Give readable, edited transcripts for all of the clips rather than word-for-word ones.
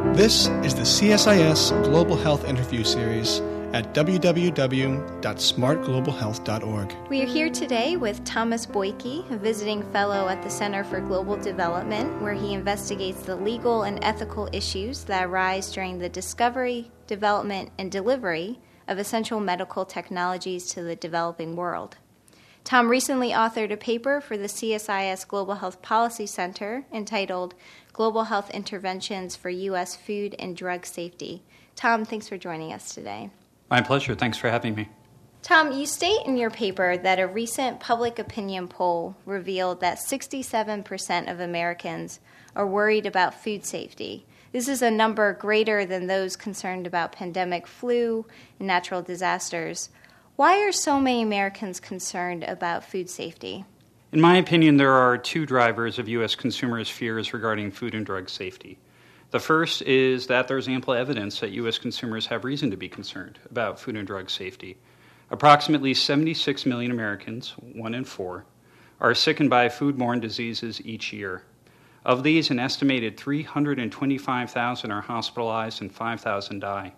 This is the CSIS Global Health Interview Series at www.smartglobalhealth.org. We are here today with Thomas Boyke, a visiting fellow at the Center for Global Development, where he investigates the legal and ethical issues that arise during the discovery, development, and delivery of essential medical technologies to the developing world. Tom recently authored a paper for the CSIS Global Health Policy Center entitled Global Health Interventions for U.S. Food and Drug Safety. Tom, thanks for joining us today. My pleasure. Thanks for having me. Tom, you state in your paper that a recent public opinion poll revealed that 67% of Americans are worried about food safety. This is a number greater than those concerned about pandemic flu and natural disasters. Why are so many Americans concerned about food safety? In my opinion, there are two drivers of U.S. consumers' fears regarding food and drug safety. The first is that there's ample evidence that U.S. consumers have reason to be concerned about food and drug safety. Approximately 76 million Americans, 1 in 4, are sickened by foodborne diseases each year. Of these, an estimated 325,000 are hospitalized and 5,000 die.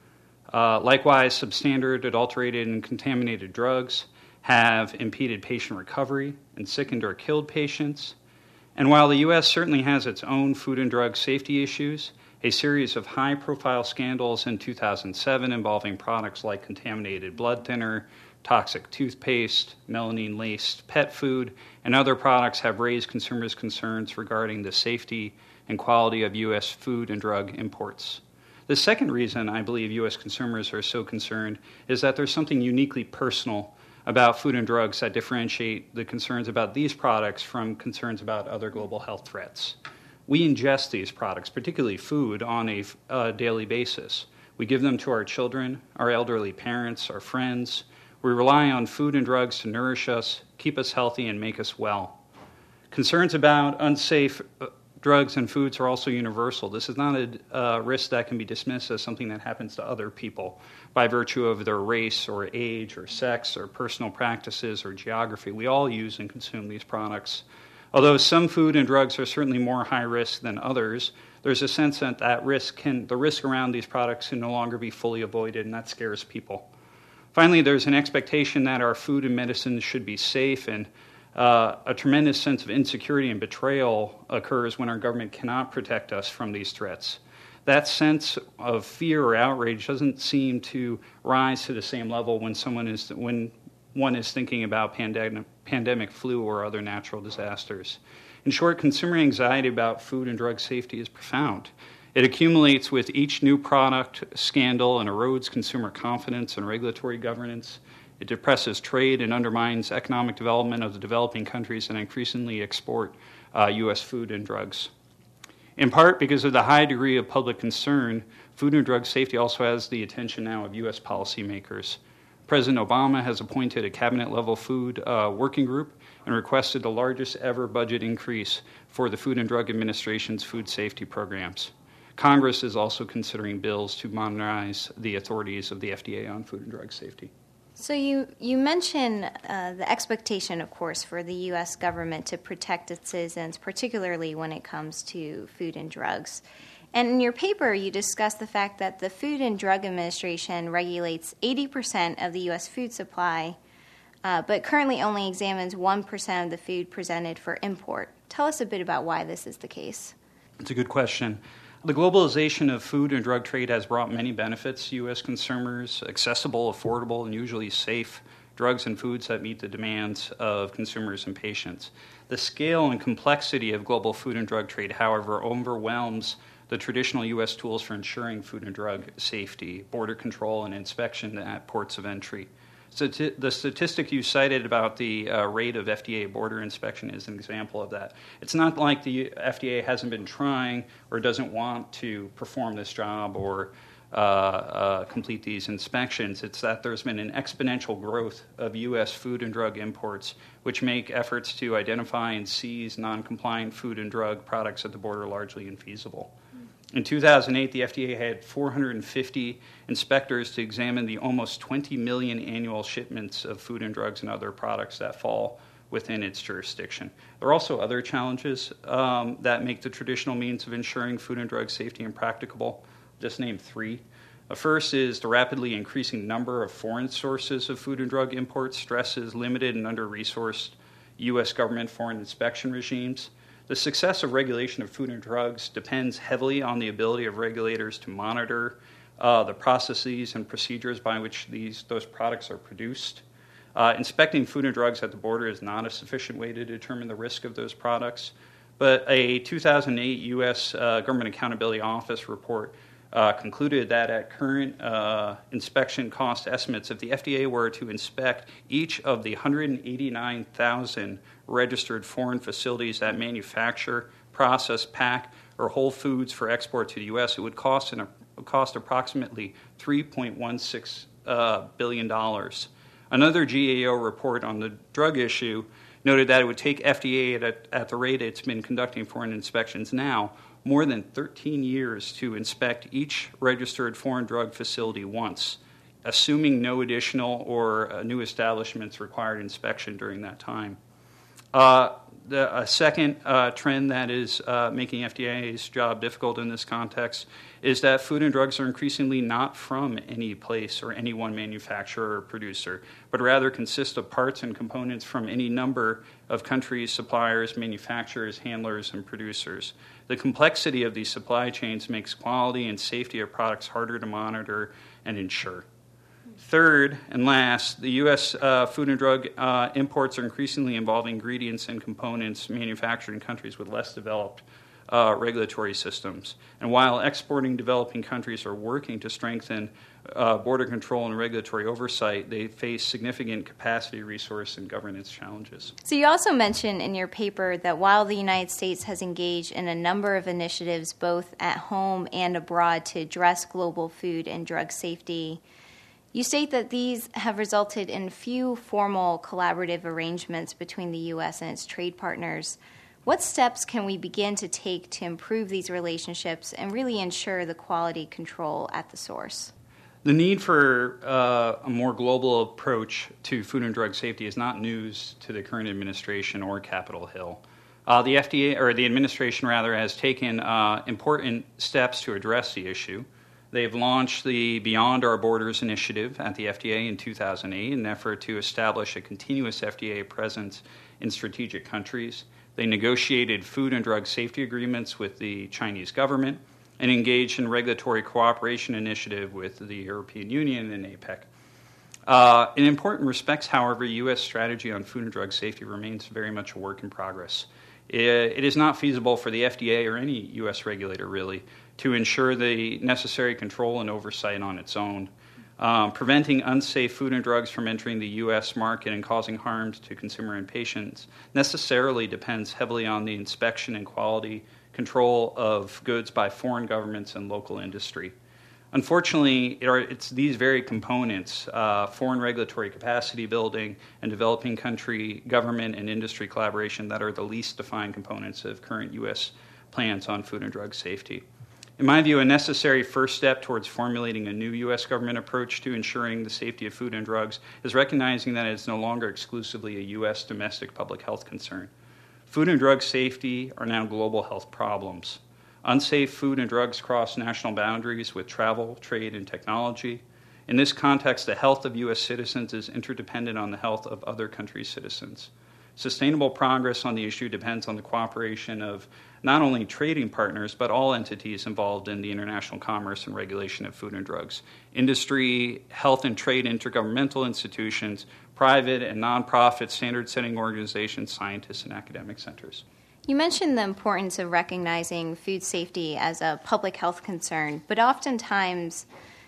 Likewise, substandard, adulterated, and contaminated drugs have impeded patient recovery and sickened or killed patients. And while the U.S. certainly has its own food and drug safety issues, a series of high-profile scandals in 2007 involving products like contaminated blood thinner, toxic toothpaste, melamine-laced pet food, and other products have raised consumers' concerns regarding the safety and quality of U.S. food and drug imports. The second reason I believe U.S. consumers are so concerned is that there's something uniquely personal about food and drugs that differentiate the concerns about these products from concerns about other global health threats. We ingest these products, particularly food, on a daily basis. We give them to our children, our elderly parents, our friends. We rely on food and drugs to nourish us, keep us healthy, and make us well. Concerns about unsafe drugs and foods are also universal. This is not a risk that can be dismissed as something that happens to other people by virtue of their race or age or sex or personal practices or geography. We all use and consume these products. Although some food and drugs are certainly more high risk than others, there's a sense that the risk around these products can no longer be fully avoided, and that scares people. Finally, there's an expectation that our food and medicines should be safe, and a tremendous sense of insecurity and betrayal occurs when our government cannot protect us from these threats. That sense of fear or outrage doesn't seem to rise to the same level when one is thinking about pandemic flu or other natural disasters. In short, consumer anxiety about food and drug safety is profound. It accumulates with each new product scandal and erodes consumer confidence and regulatory governance. It depresses trade and undermines economic development of the developing countries that increasingly export U.S. food and drugs. In part because of the high degree of public concern, food and drug safety also has the attention now of U.S. policymakers. President Obama has appointed a cabinet-level food working group and requested the largest ever budget increase for the Food and Drug Administration's food safety programs. Congress is also considering bills to modernize the authorities of the FDA on food and drug safety. So you mention the expectation, of course, for the U.S. government to protect its citizens, particularly when it comes to food and drugs. And in your paper, you discuss the fact that the Food and Drug Administration regulates 80% of the U.S. food supply, but currently only examines 1% of the food presented for import. Tell us a bit about why this is the case. It's a good question. The globalization of food and drug trade has brought many benefits to U.S. consumers: accessible, affordable, and usually safe drugs and foods that meet the demands of consumers and patients. The scale and complexity of global food and drug trade, however, overwhelms the traditional U.S. tools for ensuring food and drug safety, border control, and inspection at ports of entry. So the statistic you cited about the rate of FDA border inspection is an example of that. It's not like the FDA hasn't been trying or doesn't want to perform this job or complete these inspections. It's that there's been an exponential growth of U.S. food and drug imports, which make efforts to identify and seize non-compliant food and drug products at the border largely infeasible. In 2008, the FDA had 450 inspectors to examine the almost 20 million annual shipments of food and drugs and other products that fall within its jurisdiction. There are also other challenges that make the traditional means of ensuring food and drug safety impracticable. Just name three. The first is the rapidly increasing number of foreign sources of food and drug imports stresses limited and under-resourced U.S. government foreign inspection regimes. The success of regulation of food and drugs depends heavily on the ability of regulators to monitor the processes and procedures by which those products are produced. Inspecting food and drugs at the border is not a sufficient way to determine the risk of those products, but a 2008 U.S. Government Accountability Office report concluded that at current inspection cost estimates, if the FDA were to inspect each of the 189,000 registered foreign facilities that manufacture, process, pack, or hold foods for export to the U.S., it would cost approximately $3.16 billion. Another GAO report on the drug issue noted that it would take FDA at the rate it's been conducting foreign inspections now more than 13 years to inspect each registered foreign drug facility once, assuming no additional or new establishments required inspection during that time. A second trend that is making FDA's job difficult in this context is that food and drugs are increasingly not from any place or any one manufacturer or producer, but rather consist of parts and components from any number of countries, suppliers, manufacturers, handlers, and producers. The complexity of these supply chains makes quality and safety of products harder to monitor and ensure. Third and last, the U.S. Food and drug imports are increasingly involving ingredients and components manufactured in countries with less developed regulatory systems. And while exporting developing countries are working to strengthen border control and regulatory oversight, they face significant capacity, resource, and governance challenges. So you also mentioned in your paper that while the United States has engaged in a number of initiatives both at home and abroad to address global food and drug safety, you state that these have resulted in few formal collaborative arrangements between the U.S. and its trade partners. What steps can we begin to take to improve these relationships and really ensure the quality control at the source? The need for a more global approach to food and drug safety is not news to the current administration or Capitol Hill. The FDA, or the administration rather, has taken important steps to address the issue. They've launched the Beyond Our Borders initiative at the FDA in 2008 in an effort to establish a continuous FDA presence in strategic countries. They negotiated food and drug safety agreements with the Chinese government and engaged in regulatory cooperation initiative with the European Union and APEC. In important respects, however, U.S. strategy on food and drug safety remains very much a work in progress. It is not feasible for the FDA or any U.S. regulator, really, to ensure the necessary control and oversight on its own. Preventing unsafe food and drugs from entering the U.S. market and causing harm to consumer and patients necessarily depends heavily on the inspection and quality control of goods by foreign governments and local industry. Unfortunately, it's these very components, foreign regulatory capacity building and developing country government and industry collaboration, that are the least defined components of current U.S. plans on food and drug safety. In my view, a necessary first step towards formulating a new U.S. government approach to ensuring the safety of food and drugs is recognizing that it's no longer exclusively a U.S. domestic public health concern. Food and drug safety are now global health problems. Unsafe food and drugs cross national boundaries with travel, trade, and technology. In this context, the health of U.S. citizens is interdependent on the health of other countries' citizens. Sustainable progress on the issue depends on the cooperation of not only trading partners, but all entities involved in the international commerce and regulation of food and drugs. Industry, health and trade intergovernmental institutions, private and nonprofit standard-setting organizations, scientists, and academic centers. You mentioned the importance of recognizing food safety as a public health concern, but oftentimes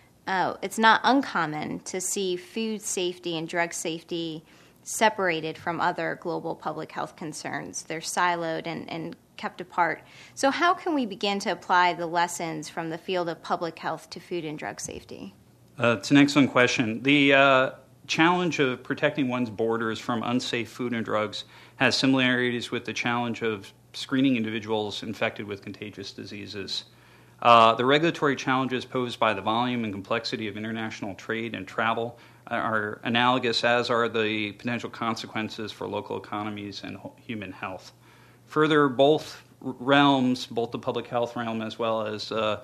it's not uncommon to see food safety and drug safety separated from other global public health concerns. They're siloed and kept apart. So how can we begin to apply the lessons from the field of public health to food and drug safety? It's an excellent question. The challenge of protecting one's borders from unsafe food and drugs has similarities with the challenge of screening individuals infected with contagious diseases. The regulatory challenges posed by the volume and complexity of international trade and travel are analogous, as are the potential consequences for local economies and human health. Further, both realms, both the public health realm as well as the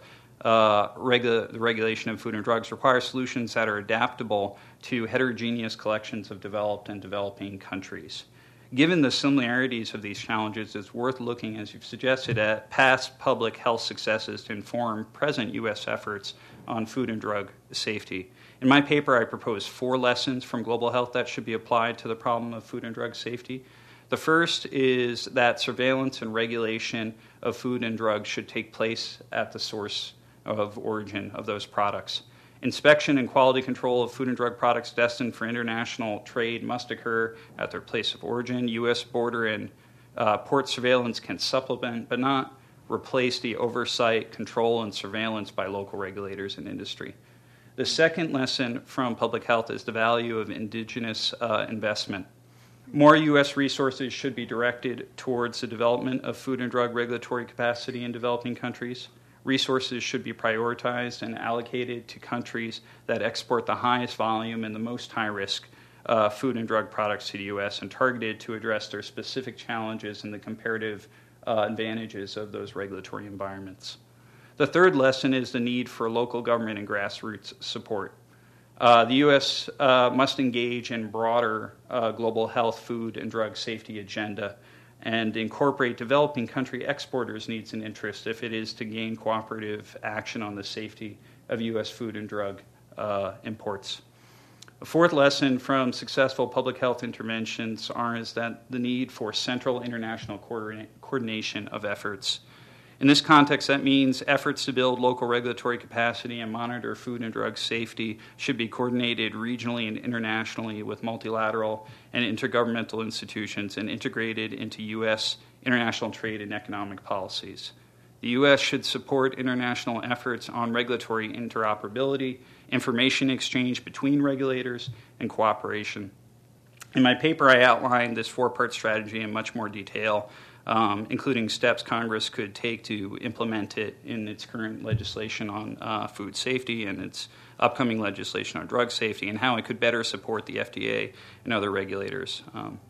regulation of food and drugs, require solutions that are adaptable to heterogeneous collections of developed and developing countries. Given the similarities of these challenges, it's worth looking, as you've suggested, at past public health successes to inform present U.S. efforts on food and drug safety. In my paper, I propose 4 lessons from global health that should be applied to the problem of food and drug safety. The first is that surveillance and regulation of food and drugs should take place at the source of origin of those products. Inspection and quality control of food and drug products destined for international trade must occur at their place of origin. U.S. border and port surveillance can supplement, but not replace, the oversight, control, and surveillance by local regulators and industry. The second lesson from public health is the value of indigenous investment. More U.S. resources should be directed towards the development of food and drug regulatory capacity in developing countries. Resources should be prioritized and allocated to countries that export the highest volume and the most high-risk food and drug products to the U.S. and targeted to address their specific challenges and the comparative advantages of those regulatory environments. The third lesson is the need for local government and grassroots support. The U.S. must engage in broader global health, food, and drug safety agenda and incorporate developing country exporters' needs and interests if it is to gain cooperative action on the safety of U.S. food and drug imports. A fourth lesson from successful public health interventions is that the need for central international coordination of efforts. In this context, that means efforts to build local regulatory capacity and monitor food and drug safety should be coordinated regionally and internationally with multilateral and intergovernmental institutions and integrated into U.S. international trade and economic policies. The U.S. should support international efforts on regulatory interoperability, information exchange between regulators, and cooperation. In my paper, I outlined this 4-part strategy in much more detail, including steps Congress could take to implement it in its current legislation on food safety and its upcoming legislation on drug safety, and how it could better support the FDA and other regulators.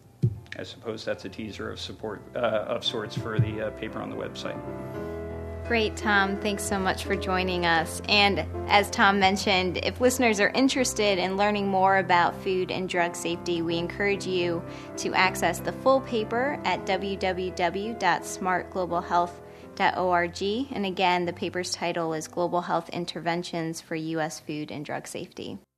I suppose that's a teaser of support of sorts for the paper on the website. Great, Tom. Thanks so much for joining us. And as Tom mentioned, if listeners are interested in learning more about food and drug safety, we encourage you to access the full paper at www.smartglobalhealth.org. And again, the paper's title is Global Health Interventions for U.S. Food and Drug Safety.